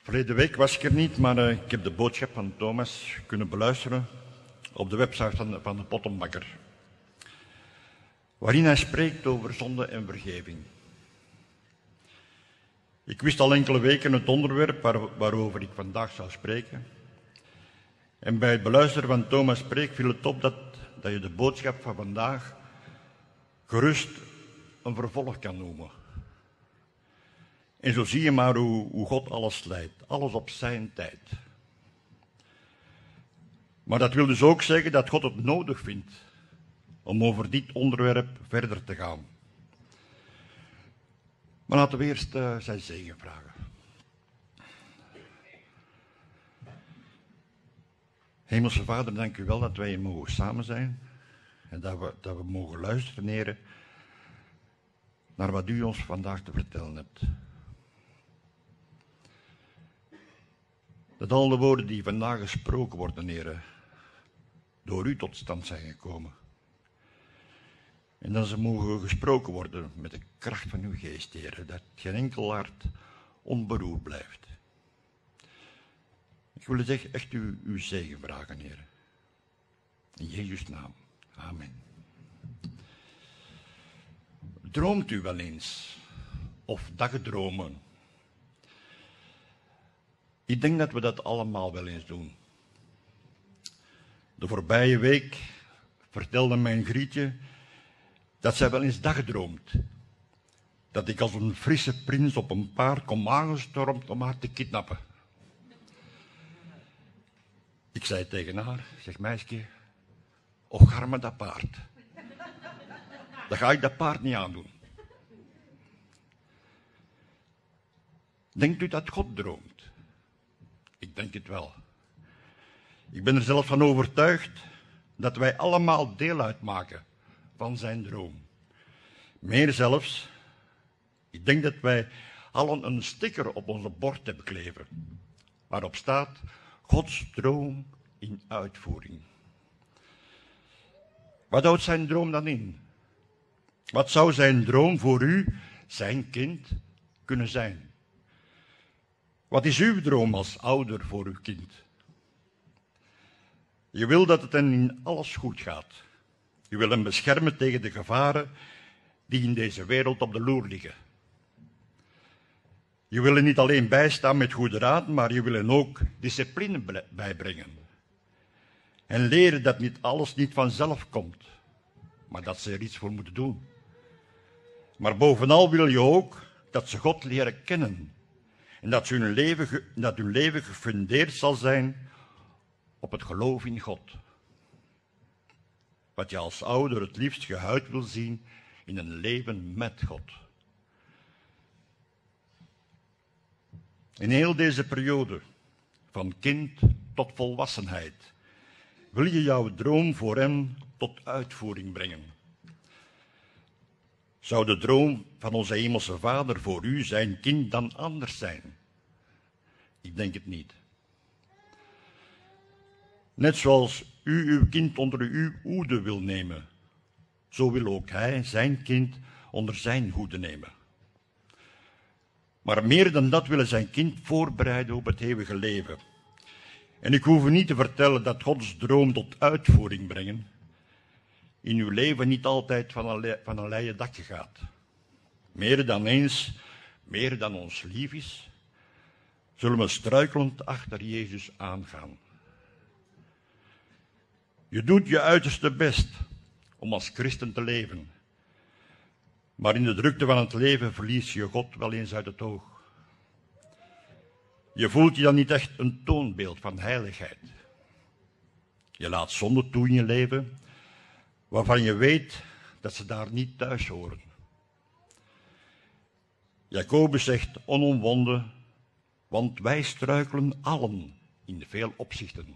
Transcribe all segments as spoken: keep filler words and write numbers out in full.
Verleden week was ik er niet, maar uh, ik heb de boodschap van Thomas kunnen beluisteren op de website van, van de Pottenbakker. Waarin hij spreekt over zonde en vergeving. Ik wist al enkele weken het onderwerp waar, waarover ik vandaag zou spreken. En bij het beluisteren van Thomas' preek viel het op dat, dat je de boodschap van vandaag gerust een vervolg kan noemen. En zo zie je maar hoe, hoe God alles leidt, alles op zijn tijd. Maar dat wil dus ook zeggen dat God het nodig vindt om over dit onderwerp verder te gaan. Maar laten we eerst uh, zijn zegen vragen. Hemelse Vader, dank u wel dat wij hier mogen samen zijn en dat we, dat we mogen luisteren, Heer, naar wat u ons vandaag te vertellen hebt. Dat al de woorden die vandaag gesproken worden, Heer, door u tot stand zijn gekomen. En dat ze mogen gesproken worden met de kracht van uw geest, Heer, dat geen enkel hart onberoerd blijft. Ik wil dus echt u, uw zegen vragen, Heer. In Jezus' naam. Amen. Droomt u wel eens? Of dagdromen? Ik denk dat we dat allemaal wel eens doen. De voorbije week vertelde mijn Grietje dat zij wel eens dagdroomt. Dat ik als een frisse prins op een paard kom aangestormd om haar te kidnappen. Ik zei tegen haar, zeg meisje, och arme dat paard. Dan ga ik dat paard niet aandoen. Denkt u dat God droomt? Ik denk het wel. Ik ben er zelf van overtuigd dat wij allemaal deel uitmaken van zijn droom. Meer zelfs, ik denk dat wij allen een sticker op onze bord hebben kleven, waarop staat Gods droom in uitvoering. Wat houdt zijn droom dan in? Wat zou zijn droom voor u, zijn kind, kunnen zijn? Wat is uw droom als ouder voor uw kind? Je wil dat het hen in alles goed gaat. Je wil hem beschermen tegen de gevaren die in deze wereld op de loer liggen. Je wil hen niet alleen bijstaan met goede raad, maar je wil hen ook discipline bijbrengen. En leren dat niet alles niet vanzelf komt, maar dat ze er iets voor moeten doen. Maar bovenal wil je ook dat ze God leren kennen. En dat hun leven, dat hun leven gefundeerd zal zijn op het geloof in God. Wat je als ouder het liefst gehuid wil zien in een leven met God. In heel deze periode, van kind tot volwassenheid, wil je jouw droom voor hen tot uitvoering brengen. Zou de droom van onze hemelse Vader voor u, zijn kind, dan anders zijn? Ik denk het niet. Net zoals u uw kind onder uw hoede wil nemen, zo wil ook hij zijn kind onder zijn hoede nemen. Maar meer dan dat willen zijn kind voorbereiden op het eeuwige leven. En ik hoef u niet te vertellen dat Gods droom tot uitvoering brengen in uw leven niet altijd van een, le- van een leien dakje gaat. Meer dan eens, meer dan ons lief is, zullen we struikelend achter Jezus aangaan. Je doet je uiterste best om als christen te leven. Maar in de drukte van het leven verlies je God wel eens uit het oog. Je voelt je dan niet echt een toonbeeld van heiligheid. Je laat zonde toe in je leven, waarvan je weet dat ze daar niet thuis horen. Jacobus zegt onomwonden, want wij struikelen allen in veel opzichten.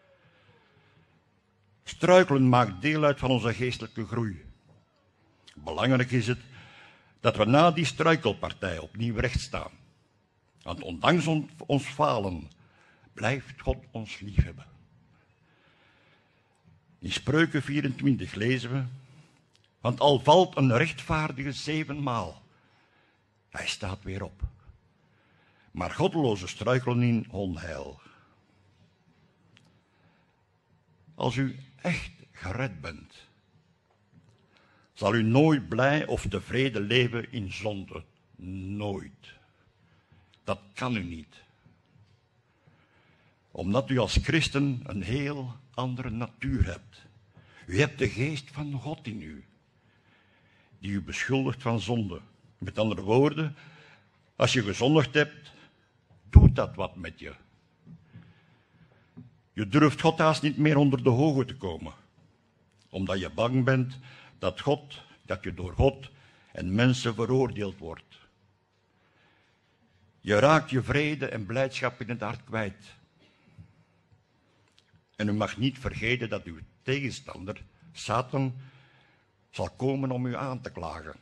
Struikelen maakt deel uit van onze geestelijke groei. Belangrijk is het dat we na die struikelpartij opnieuw recht staan. Want ondanks ons falen blijft God ons liefhebben. In Spreuken vierentwintig lezen we, want al valt een rechtvaardige zevenmaal, hij staat weer op. maar goddelozen struikelen in onheil. Als u echt gered bent, zal u nooit blij of tevreden leven in zonde. Nooit. Dat kan u niet. Omdat u als christen een heel andere natuur hebt. U hebt de geest van God in u, die u beschuldigt van zonde. Met andere woorden, als je gezondigd hebt, doet dat wat met je. Je durft God haast niet meer onder de ogen te komen, omdat je bang bent dat God, dat je door God en mensen veroordeeld wordt. Je raakt je vrede en blijdschap in het hart kwijt. En u mag niet vergeten dat uw tegenstander, Satan, zal komen om u aan te klagen.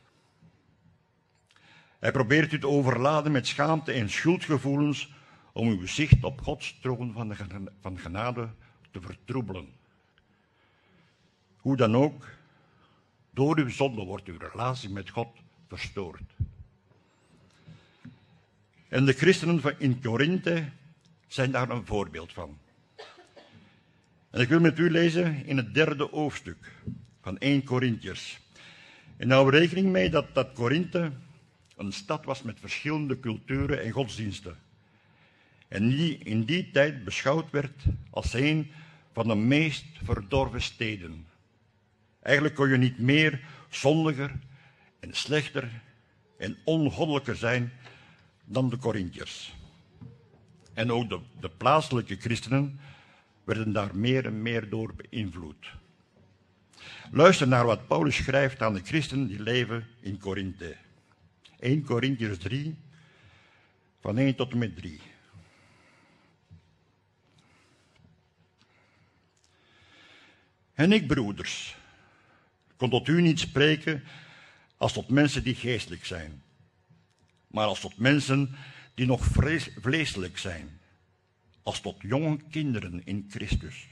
Hij probeert u te overladen met schaamte en schuldgevoelens om uw zicht op Gods troon van, de, van genade te vertroebelen. Hoe dan ook, door uw zonde wordt uw relatie met God verstoord. En de christenen in Korinthe zijn daar een voorbeeld van. En ik wil met u lezen in het derde hoofdstuk van Eerste Korintiërs. En hou rekening mee dat, dat Korinthe een stad was met verschillende culturen en godsdiensten. En die in die tijd beschouwd werd als een van de meest verdorven steden. Eigenlijk kon je niet meer zondiger en slechter en ongoddelijker zijn dan de Korinthiërs. En ook de, de plaatselijke christenen werden daar meer en meer door beïnvloed. Luister naar wat Paulus schrijft aan de christenen die leven in Korinthe. Eerste Korintiërs drie, van één tot en met drie. En ik, broeders, kon tot u niet spreken als tot mensen die geestelijk zijn, maar als tot mensen die nog vrees, vleeselijk zijn, als tot jonge kinderen in Christus.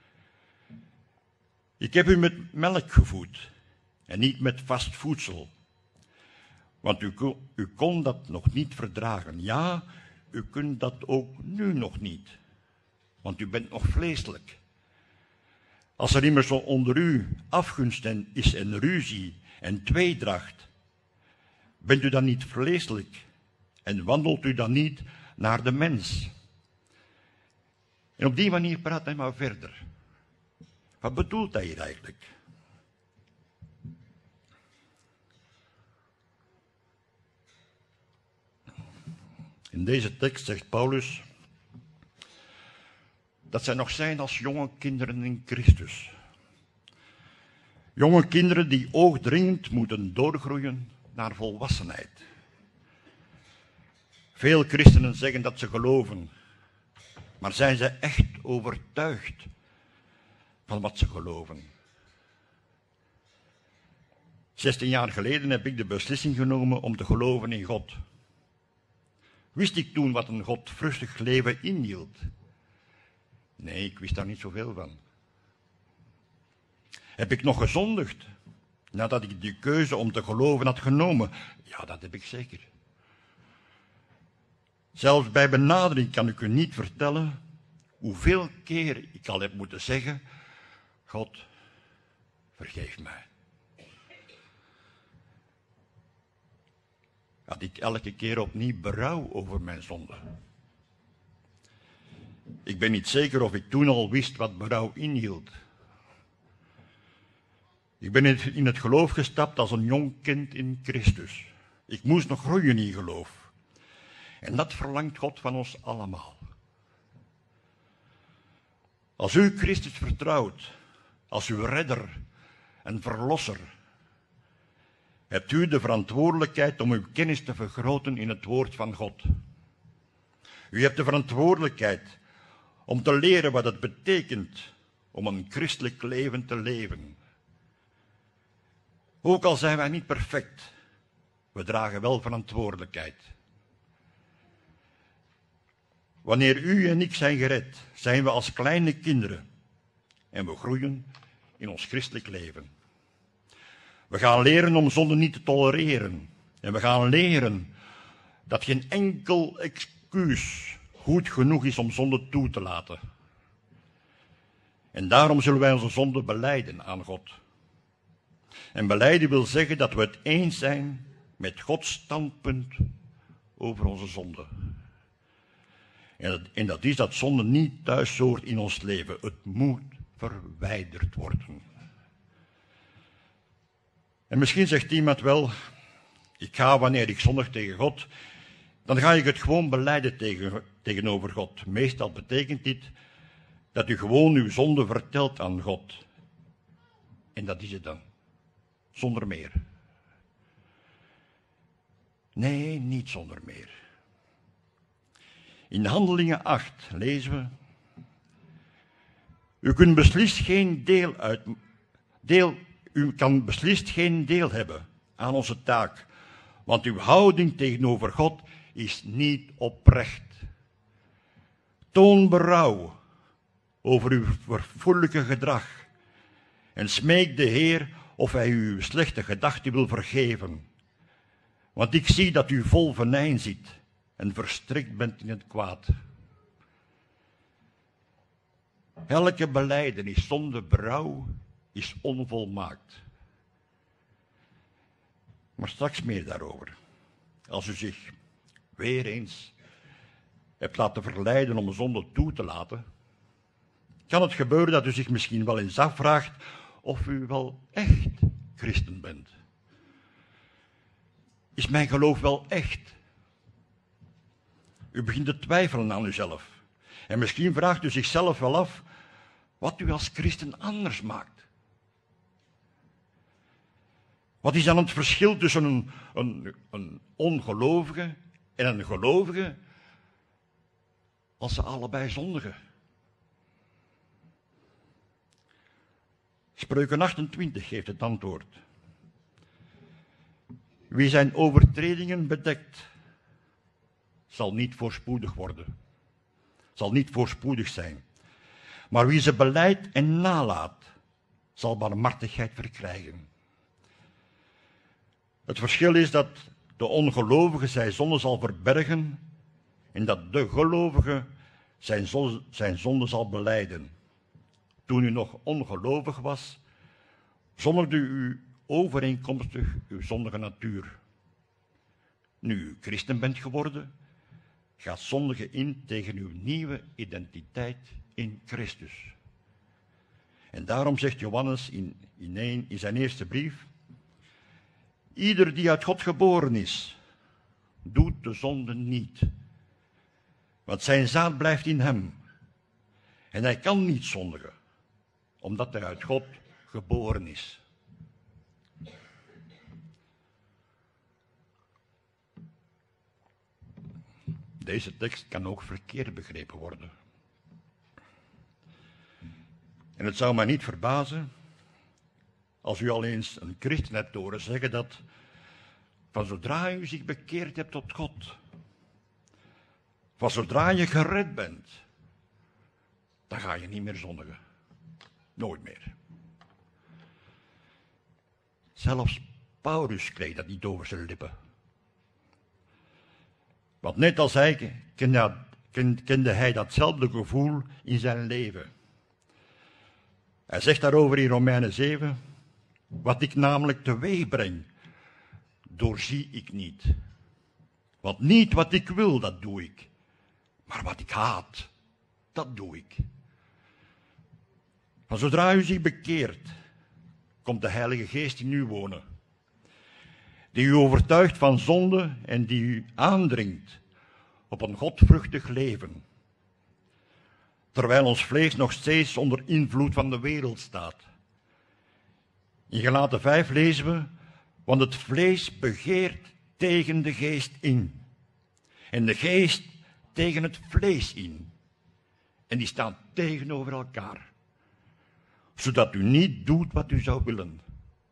Ik heb u met melk gevoed en niet met vast voedsel, want u, u kon dat nog niet verdragen. Ja, u kunt dat ook nu nog niet, want u bent nog vleeselijk. Als er immers onder u afgunst is en ruzie en tweedracht, bent u dan niet vleeselijk en wandelt u dan niet naar de mens? En op die manier praat hij maar verder. Wat bedoelt hij hier eigenlijk? In deze tekst zegt Paulus dat zij nog zijn als jonge kinderen in Christus. Jonge kinderen die oogdringend moeten doorgroeien naar volwassenheid. Veel christenen zeggen dat ze geloven, maar zijn ze echt overtuigd van wat ze geloven? Zestien jaar geleden heb ik de beslissing genomen om te geloven in God. Wist ik toen wat een godvruchtig leven inhield? Nee, ik wist daar niet zoveel van. Heb ik nog gezondigd nadat ik die keuze om te geloven had genomen? Ja, dat heb ik zeker. Zelfs bij benadering kan ik u niet vertellen hoeveel keer ik al heb moeten zeggen: God, vergeef mij. Had ik elke keer opnieuw berouw over mijn zonde. Ik ben niet zeker of ik toen al wist wat berouw inhield. Ik ben in het geloof gestapt als een jong kind in Christus. Ik moest nog groeien in geloof. En dat verlangt God van ons allemaal. Als u Christus vertrouwt, als uw redder en verlosser, hebt u de verantwoordelijkheid om uw kennis te vergroten in het woord van God. U hebt de verantwoordelijkheid om te leren wat het betekent om een christelijk leven te leven. Ook al zijn wij niet perfect, we dragen wel verantwoordelijkheid. Wanneer u en ik zijn gered, zijn we als kleine kinderen en we groeien in ons christelijk leven. We gaan leren om zonde niet te tolereren en we gaan leren dat geen enkel excuus goed genoeg is om zonde toe te laten. En daarom zullen wij onze zonde belijden aan God. En belijden wil zeggen dat we het eens zijn met Gods standpunt over onze zonde. En dat, en dat is dat zonde niet thuis hoort in ons leven. Het moet verwijderd worden. En misschien zegt iemand wel, ik ga wanneer ik zondig tegen God, dan ga ik het gewoon belijden tegen, tegenover God. Meestal betekent dit dat u gewoon uw zonde vertelt aan God. En dat is het dan. Zonder meer. Nee, niet zonder meer. In Handelingen acht lezen we, u kunt beslist geen deel uit, deel, u kan beslist geen deel hebben aan onze taak, want uw houding tegenover God is niet oprecht. Toon berouw over uw verfoeilijke gedrag en smeek de Heer of hij u uw slechte gedachten wil vergeven. Want ik zie dat u vol venijn zit en verstrikt bent in het kwaad. Elke belijdenis zonder berouw is onvolmaakt. Maar straks meer daarover. Als u zich weer eens hebt laten verleiden om zonde toe te laten, kan het gebeuren dat u zich misschien wel eens afvraagt of u wel echt christen bent. Is mijn geloof wel echt? U begint te twijfelen aan uzelf. En misschien vraagt u zichzelf wel af wat u als christen anders maakt. Wat is dan het verschil tussen een, een, een ongelovige en een gelovige als ze allebei zondigen? Spreuken achtentwintig geeft het antwoord. Wie zijn overtredingen bedekt, zal niet voorspoedig worden. Zal niet voorspoedig zijn. Maar wie ze belijdt en nalaat, zal barmhartigheid verkrijgen. Het verschil is dat de ongelovige zijn zonde zal verbergen en dat de gelovige zijn zonde, zijn zonde zal belijden. Toen u nog ongelovig was, zondigde u overeenkomstig uw zondige natuur. Nu u christen bent geworden, gaat zondigen in tegen uw nieuwe identiteit in Christus. En daarom zegt Johannes in, in, een, in zijn eerste brief, ieder die uit God geboren is, doet de zonde niet. Want zijn zaad blijft in hem. En hij kan niet zondigen, omdat hij uit God geboren is. Deze tekst kan ook verkeerd begrepen worden. En het zou mij niet verbazen als u al eens een christen hebt horen zeggen dat van zodra u zich bekeerd hebt tot God, van zodra je gered bent, dan ga je niet meer zondigen. Nooit meer. Zelfs Paulus kreeg dat niet over zijn lippen. Want net als hij kende, kende hij datzelfde gevoel in zijn leven. Hij zegt daarover in Romeinen zeven, wat ik namelijk teweeg breng, doorzie ik niet. Want niet wat ik wil, dat doe ik. Maar wat ik haat, dat doe ik. Maar zodra u zich bekeert, komt de Heilige Geest in u wonen. Die u overtuigt van zonde en die u aandringt op een godvruchtig leven. Terwijl ons vlees nog steeds onder invloed van de wereld staat. In Galaten vijf lezen we, want het vlees begeert tegen de geest in. En de geest tegen het vlees in. En die staan tegenover elkaar. Zodat u niet doet wat u zou willen.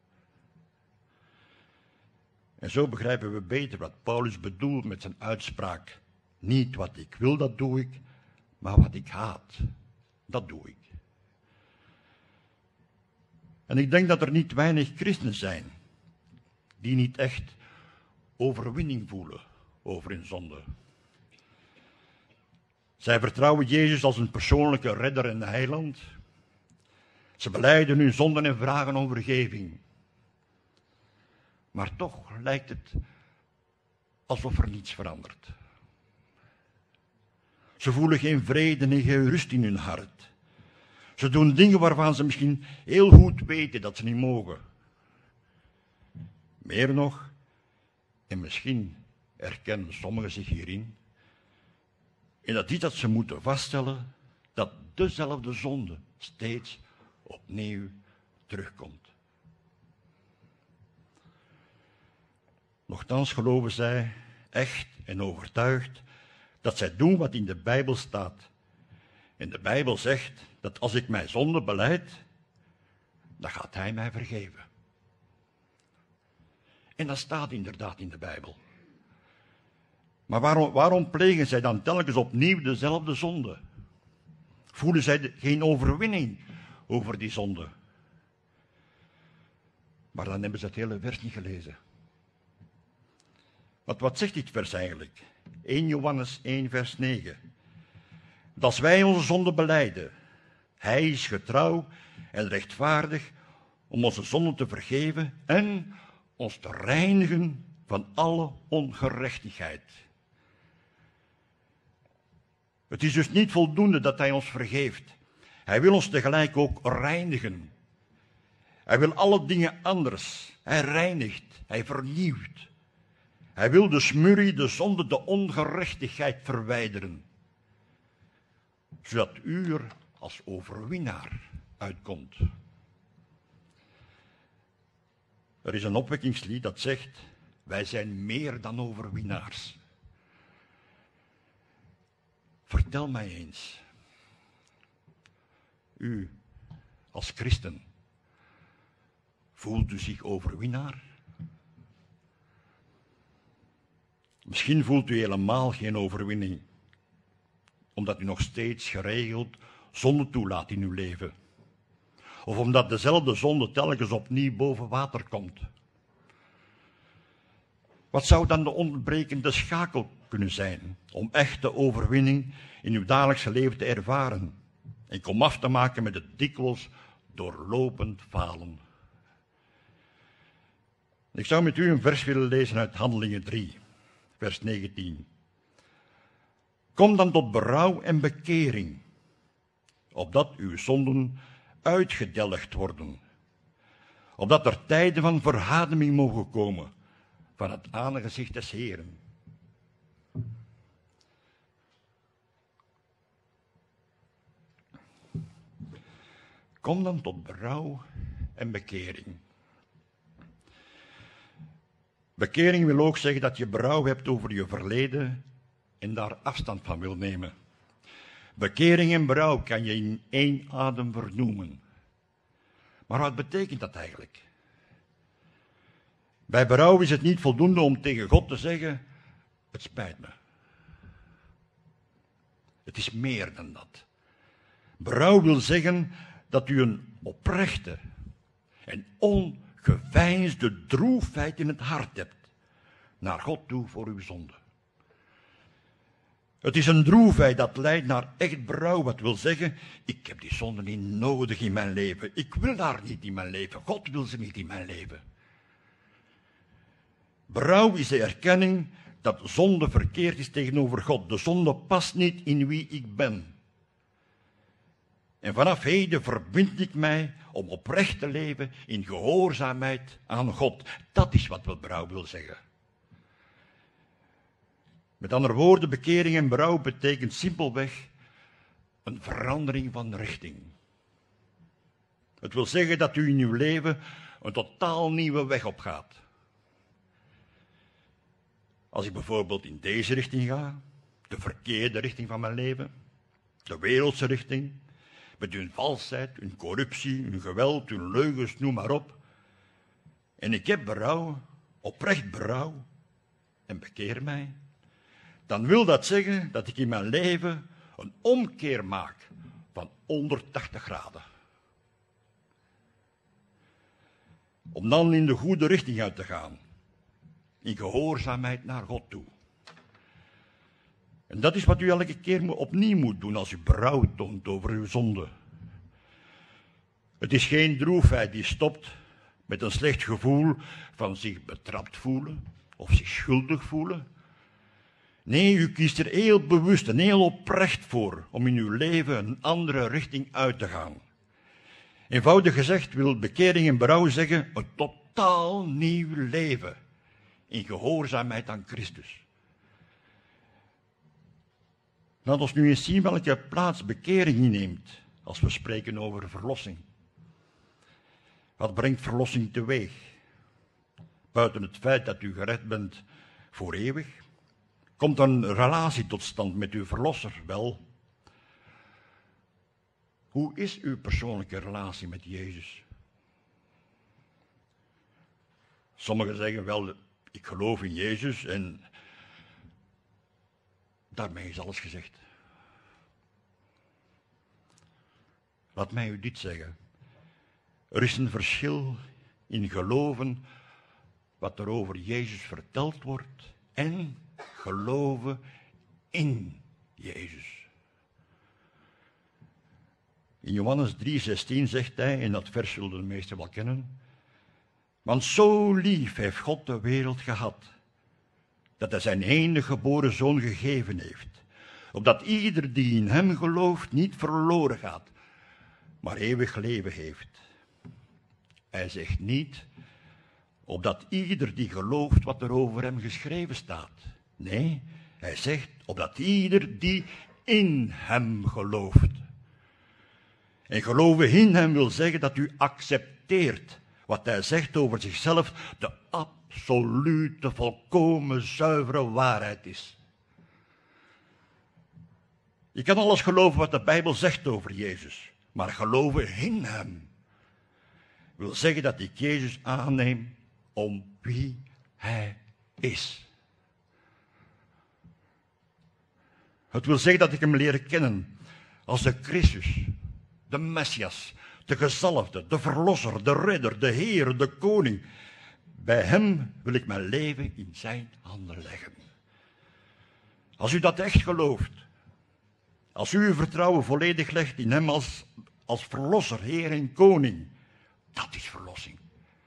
En zo begrijpen we beter wat Paulus bedoelt met zijn uitspraak. Niet wat ik wil, dat doe ik, maar wat ik haat, dat doe ik. En ik denk dat er niet weinig christenen zijn die niet echt overwinning voelen over hun zonde. Zij vertrouwen Jezus als een persoonlijke redder en heiland. Ze belijden hun zonden en vragen om vergeving. Maar toch lijkt het alsof er niets verandert. Ze voelen geen vrede en geen rust in hun hart. Ze doen dingen waarvan ze misschien heel goed weten dat ze niet mogen. Meer nog, en misschien herkennen sommigen zich hierin, en dat is dat ze moeten vaststellen dat dezelfde zonde steeds opnieuw terugkomt. Nochtans geloven zij echt en overtuigd dat zij doen wat in de Bijbel staat. En de Bijbel zegt dat als ik mijn zonde belijd, dan gaat Hij mij vergeven. En dat staat inderdaad in de Bijbel. Maar waarom, waarom plegen zij dan telkens opnieuw dezelfde zonde? Voelen zij de, geen overwinning over die zonde? Maar dan hebben ze het hele vers niet gelezen. Want wat zegt dit vers eigenlijk? eerste Johannes één vers negen. Dat als wij onze zonde belijden, Hij is getrouw en rechtvaardig om onze zonden te vergeven en ons te reinigen van alle ongerechtigheid. Het is dus niet voldoende dat Hij ons vergeeft. Hij wil ons tegelijk ook reinigen. Hij wil alle dingen anders. Hij reinigt, Hij vernieuwt. Hij wil de smurrie, de zonde, de ongerechtigheid verwijderen. Zodat u er als overwinnaar uitkomt. Er is een opwekkingslied dat zegt, wij zijn meer dan overwinnaars. Vertel mij eens, u als christen, voelt u zich overwinnaar? Misschien voelt u helemaal geen overwinning, omdat u nog steeds geregeld zonde toelaat in uw leven. Of omdat dezelfde zonde telkens opnieuw boven water komt. Wat zou dan de ontbrekende schakel kunnen zijn om echte overwinning in uw dagelijkse leven te ervaren en kom af te maken met het dikwijls doorlopend falen? Ik zou met u een vers willen lezen uit Handelingen drie, vers negentien. Kom dan tot berouw en bekering, opdat uw zonden uitgedelgd worden, opdat er tijden van verademing mogen komen van het aangezicht des Heeren. Kom dan tot berouw en bekering. Bekering wil ook zeggen dat je berouw hebt over je verleden en daar afstand van wil nemen. Bekering en berouw kan je in één adem vernoemen. Maar wat betekent dat eigenlijk? Bij berouw is het niet voldoende om tegen God te zeggen, het spijt me. Het is meer dan dat. Berouw wil zeggen dat u een oprechte en ongeveinsde droefheid in het hart hebt naar God toe voor uw zonde. Het is een droefheid dat leidt naar echt berouw, wat wil zeggen, ik heb die zonde niet nodig in mijn leven. Ik wil haar niet in mijn leven. God wil ze niet in mijn leven. Berouw is de erkenning dat zonde verkeerd is tegenover God. De zonde past niet in wie ik ben. En vanaf heden verbind ik mij om oprecht te leven in gehoorzaamheid aan God. Dat is wat berouw wil zeggen. Met andere woorden, bekering en berouw betekent simpelweg een verandering van richting. Het wil zeggen dat u in uw leven een totaal nieuwe weg opgaat. Als ik bijvoorbeeld in deze richting ga, de verkeerde richting van mijn leven, de wereldse richting, met hun valsheid, hun corruptie, hun geweld, hun leugens, noem maar op. En ik heb berouw, oprecht berouw, en bekeer mij. Dan wil dat zeggen dat ik in mijn leven een omkeer maak van honderdtachtig graden. Om dan in de goede richting uit te gaan. In gehoorzaamheid naar God toe. En dat is wat u elke keer opnieuw moet doen als u berouw toont over uw zonde. Het is geen droefheid die stopt met een slecht gevoel van zich betrapt voelen of zich schuldig voelen. Nee, u kiest er heel bewust en heel oprecht voor om in uw leven een andere richting uit te gaan. Eenvoudig gezegd wil bekering en berouw zeggen een totaal nieuw leven in gehoorzaamheid aan Christus. Laat ons nu eens zien welke plaats bekering inneemt als we spreken over verlossing. Wat brengt verlossing teweeg? Buiten het feit dat u gered bent voor eeuwig, komt een relatie tot stand met uw verlosser. Wel, hoe is uw persoonlijke relatie met Jezus? Sommigen zeggen wel, ik geloof in Jezus en daarmee is alles gezegd. Laat mij u dit zeggen. Er is een verschil in geloven wat er over Jezus verteld wordt en geloven in Jezus. In Johannes drie zestien zegt hij, en dat vers zullen de meesten wel kennen, want zo lief heeft God de wereld gehad, dat hij zijn enige geboren zoon gegeven heeft, opdat ieder die in hem gelooft niet verloren gaat, maar eeuwig leven heeft. Hij zegt niet, opdat ieder die gelooft wat er over hem geschreven staat. Nee, hij zegt, opdat ieder die in hem gelooft. En geloven in hem wil zeggen dat u accepteert wat hij zegt over zichzelf, de absolute, volkomen, zuivere waarheid is. Je kan alles geloven wat de Bijbel zegt over Jezus, maar geloven in hem wil zeggen dat ik Jezus aanneem om wie hij is. Het wil zeggen dat ik hem leer kennen als de Christus, de Messias, de gezalfde, de verlosser, de redder, de Heer, de koning. Bij hem wil ik mijn leven in zijn handen leggen. Als u dat echt gelooft, als u uw vertrouwen volledig legt in hem als, als verlosser, Heer en koning, dat is verlossing.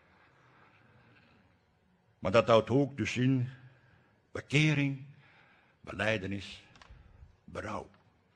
Maar dat houdt ook dus in bekering, belijdenis, berouw.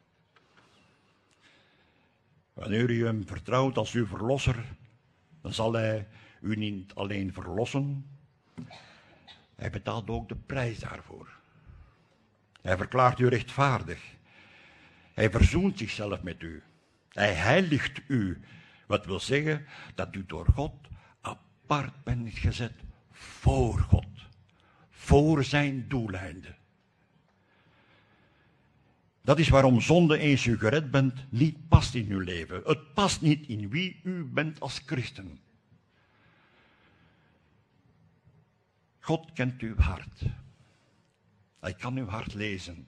Wanneer u hem vertrouwt als uw verlosser, dan zal hij u niet alleen verlossen, hij betaalt ook de prijs daarvoor. Hij verklaart u rechtvaardig. Hij verzoent zichzelf met u. Hij heiligt u, wat wil zeggen dat u door God apart bent gezet voor God, voor zijn doeleinden. Dat is waarom zonde, eens u gered bent, niet past in uw leven. Het past niet in wie u bent als christen. God kent uw hart. Hij kan uw hart lezen.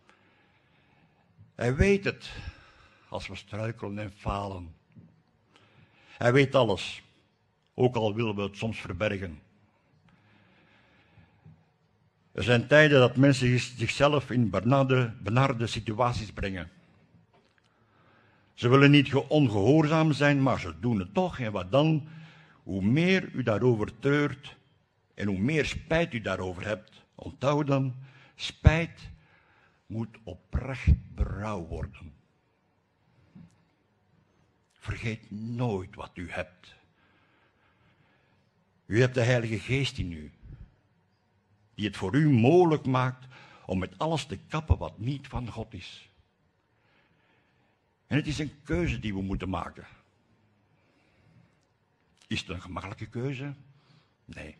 Hij weet het als we struikelen en falen. Hij weet alles, ook al willen we het soms verbergen. Er zijn tijden dat mensen zichzelf in benarde, benarde situaties brengen. Ze willen niet ongehoorzaam zijn, maar ze doen het toch. En wat dan? Hoe meer u daarover treurt en hoe meer spijt u daarover hebt, onthoud dan, spijt moet oprecht berouw worden. Vergeet nooit wat u hebt. U hebt de Heilige Geest in u, die het voor u mogelijk maakt om met alles te kappen wat niet van God is. En het is een keuze die we moeten maken. Is het een gemakkelijke keuze? Nee.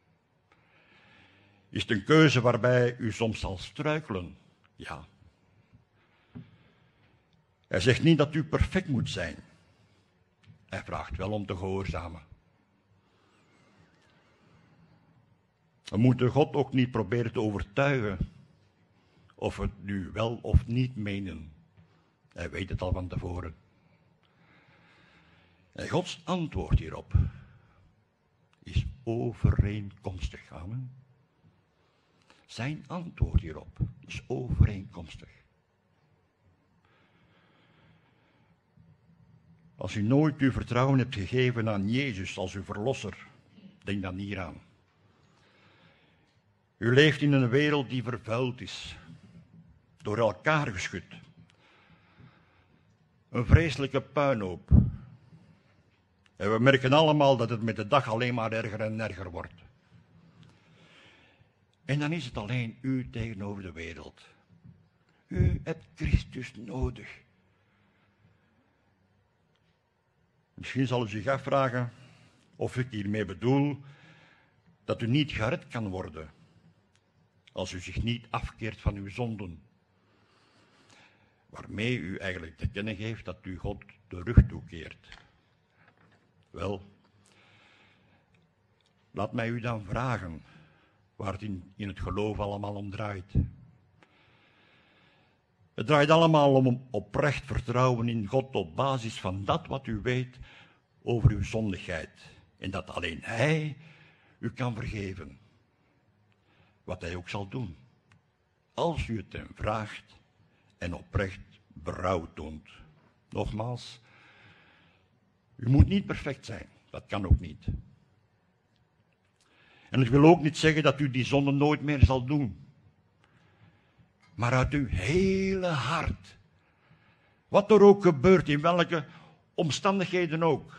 Is het een keuze waarbij u soms zal struikelen? Ja. Hij zegt niet dat u perfect moet zijn. Hij vraagt wel om te gehoorzamen. We moeten God ook niet proberen te overtuigen of we het nu wel of niet menen. Hij weet het al van tevoren. En Gods antwoord hierop is overeenkomstig. Amen. Zijn antwoord hierop is is overeenkomstig. Als u nooit uw vertrouwen hebt gegeven aan Jezus als uw verlosser, denk dan hier aan. U leeft in een wereld die vervuild is, door elkaar geschud. Een vreselijke puinhoop. En we merken allemaal dat het met de dag alleen maar erger en erger wordt. En dan is het alleen u tegenover de wereld. U hebt Christus nodig. Misschien zal u zich afvragen of ik hiermee bedoel dat u niet gered kan worden als u zich niet afkeert van uw zonden. Waarmee u eigenlijk te kennen geeft dat u God de rug toekeert. Wel, laat mij u dan vragen waar het in, in het geloof allemaal om draait. Het draait allemaal om oprecht vertrouwen in God op basis van dat wat u weet over uw zondigheid. En dat alleen Hij u kan vergeven. Wat Hij ook zal doen. Als u het hem vraagt en oprecht berouw toont. Nogmaals, u moet niet perfect zijn. Dat kan ook niet. En het wil ook niet zeggen dat u die zonde nooit meer zal doen. Maar uit uw hele hart. Wat er ook gebeurt, in welke omstandigheden ook.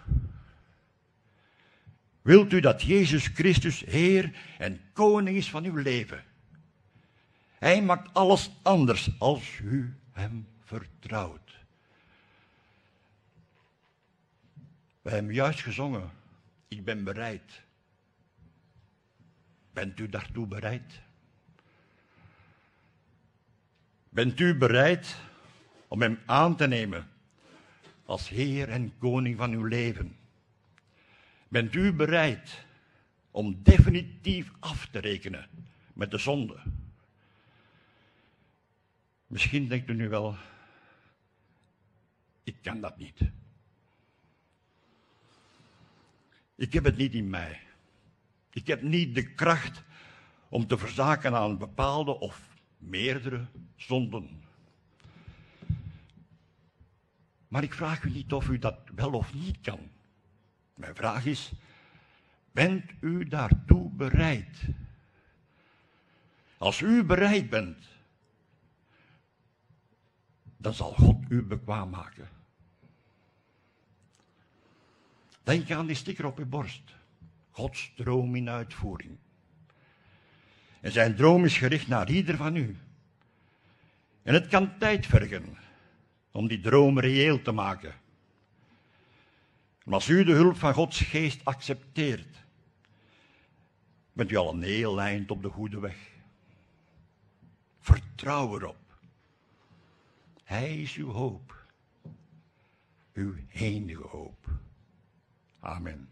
Wilt u dat Jezus Christus Heer en Koning is van uw leven? Hij maakt alles anders als u hem vertrouwt. We hebben juist gezongen, ik ben bereid. Bent u daartoe bereid? Bent u bereid om hem aan te nemen als Heer en Koning van uw leven? Bent u bereid om definitief af te rekenen met de zonde? Misschien denkt u nu wel, ik kan dat niet. Ik heb het niet in mij. Ik heb niet de kracht om te verzaken aan bepaalde of meerdere zonden. Maar ik vraag u niet of u dat wel of niet kan. Mijn vraag is, bent u daartoe bereid? Als u bereid bent, dan zal God u bekwaam maken. Denk aan die sticker op uw borst. Gods droom in uitvoering. En zijn droom is gericht naar ieder van u. En het kan tijd vergen om die droom reëel te maken. Maar als u de hulp van Gods geest accepteert, bent u al een heel eind op de goede weg. Vertrouw erop. Hij is uw hoop. Uw enige hoop. Amen.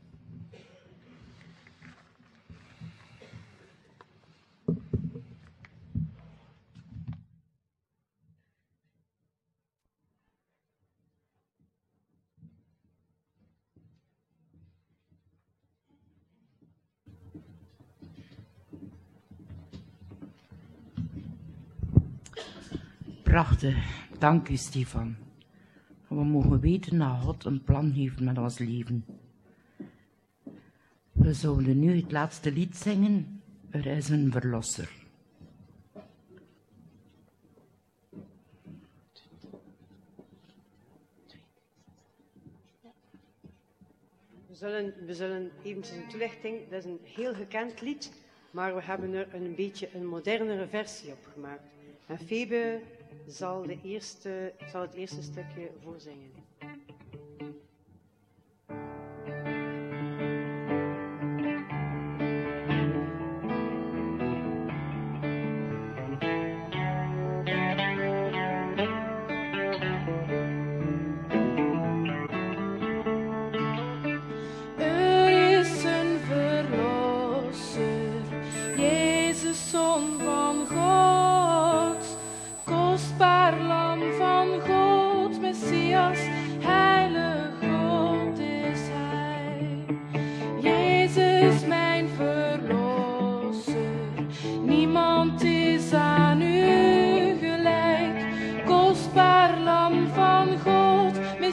Prachtig, dank u Stefan. We mogen weten dat God een plan heeft met ons leven. We zouden nu het laatste lied zingen, Er is een verlosser. We zullen, we zullen eventjes een toelichting, dat is een heel gekend lied, maar we hebben er een beetje een modernere versie op gemaakt. En Febe zal, de eerste, zal het eerste stukje voorzingen. Er is een verlosser, Jezus, Zoon van God, kostbaar lam van God, Messias,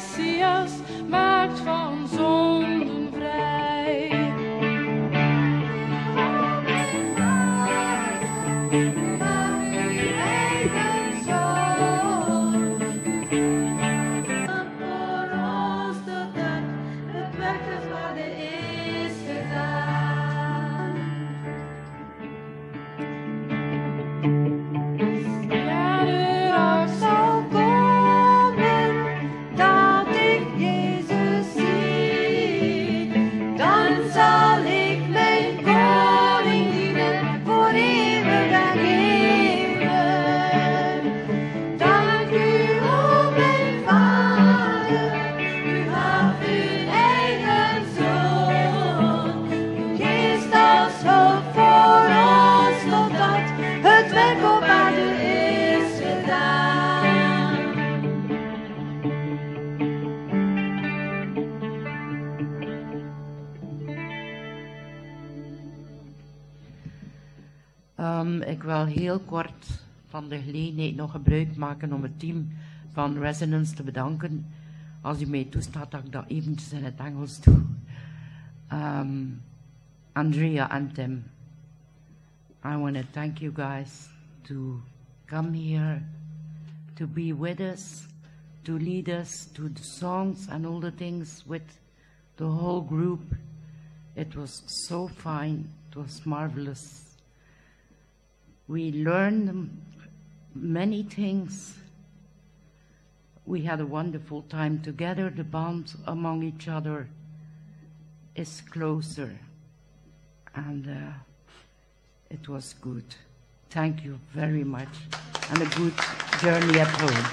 Messias maakt van zonden vrij. Um, ik wil heel kort van de gelegenheid nog gebruik maken om het team van Resonance te bedanken. Als u mij toestaat dat ik dat eventjes in het Engels doe. Um, Andrea and Tim, I want to thank you guys to come here, to be with us, to lead us to the songs and all the things with the whole group. It was so fine, it was marvelous. We learned many things. We had a wonderful time together. The bond among each other is closer. And uh, it was good. Thank you very much. And a good journey at home.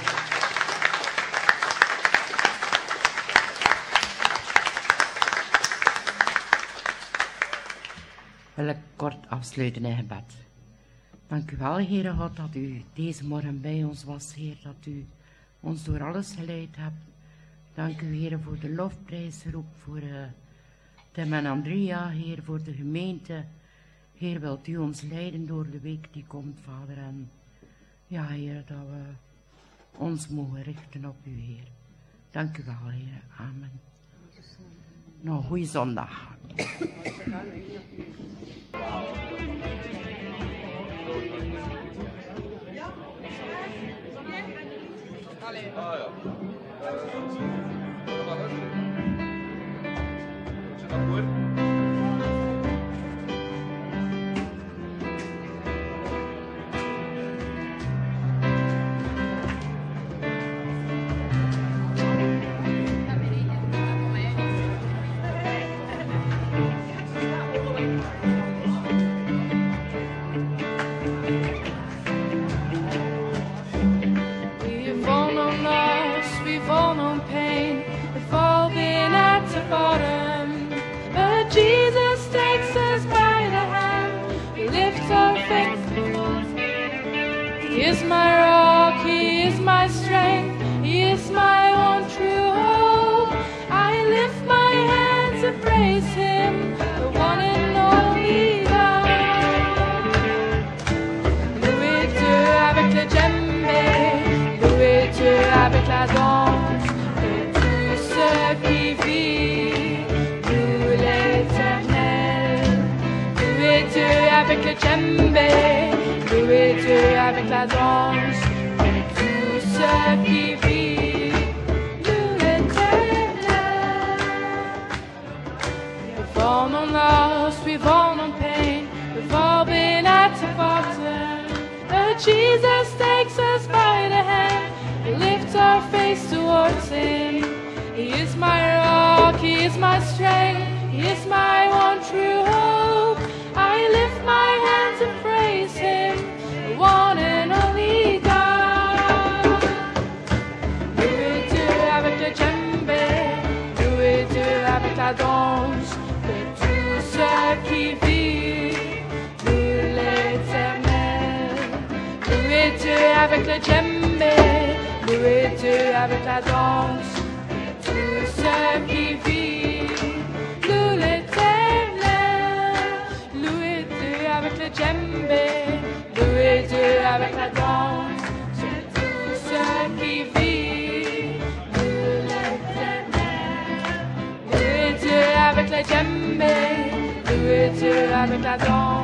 Wil ik kort afsluiten in gebed. Dank u wel, Heere God, dat u deze morgen bij ons was, Heer, dat u ons door alles geleid hebt. Dank u, Heere, voor de lofprijsroep, voor uh, Tim en Andrea, Heer, voor de gemeente. Heer, wilt u ons leiden door de week die komt, Vader. En ja, Heer, dat we ons mogen richten op u, Heer. Dank u wel, Heer. Amen. Nou, goeie zondag. Allee. Ah ja. Uh, Zit dat goed? Avec la danse, tout ce qui vit, nous l'éternel. We've all known loss, we've all known pain, we've all been at the bottom. But Jesus takes us by the hand, we lift our face towards Him. He is my rock, He is my strength, He is my one true hope. I lift my hands and praise Him, the one and only God. Louez-Dieu avec le djembé, louez-Dieu avec la danse, de tout ce qui vit, loue l'éternel. Louez-Dieu avec le djembé, louez-Dieu avec la danse, de tout ce qui vit, loue l'éternel. Louez-Dieu avec le djembé, louez Dieu avec la danse, c'est tout ce qui vit, loue l'éternel. le djembé, loué Dieu avec la danse.